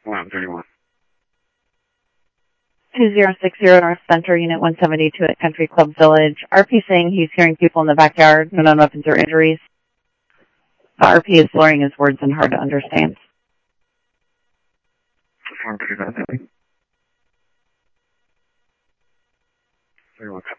1131. 2060 North Center, Unit 172 at Country Club Village. RP saying he's hearing people in the backyard, no known weapons or injuries. The RP is blurring his words and hard to understand. 132. 31.